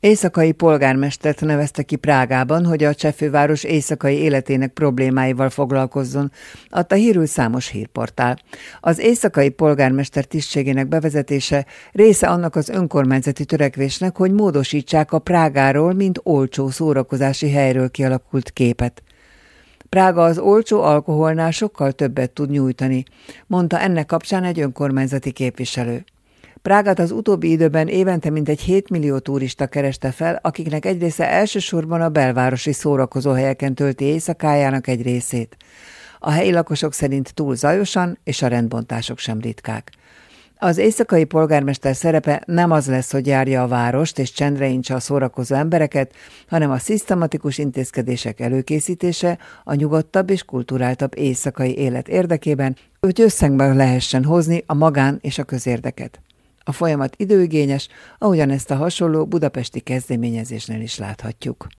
Éjszakai polgármestert nevezte ki Prágában, hogy a cseh főváros éjszakai életének problémáival foglalkozzon, adta hírül számos hírportál. Az éjszakai polgármester tisztségének bevezetése része annak az önkormányzati törekvésnek, hogy módosítsák a Prágáról, mint olcsó szórakozási helyről kialakult képet. Prága az olcsó alkoholnál sokkal többet tud nyújtani, mondta ennek kapcsán egy önkormányzati képviselő. Prágát az utóbbi időben évente mintegy 7 millió turista kereste fel, akiknek egy része elsősorban a belvárosi szórakozóhelyeken tölti éjszakájának egy részét. A helyi lakosok szerint túl zajosan, és a rendbontások sem ritkák. Az éjszakai polgármester szerepe nem az lesz, hogy járja a várost és csendre intse a szórakozó embereket, hanem a szisztematikus intézkedések előkészítése a nyugodtabb és kulturáltabb éjszakai élet érdekében, hogy összhangba lehessen hozni a magán és a közérdeket. A folyamat időigényes, ahogyan ezt a hasonló budapesti kezdeményezésnél is láthatjuk.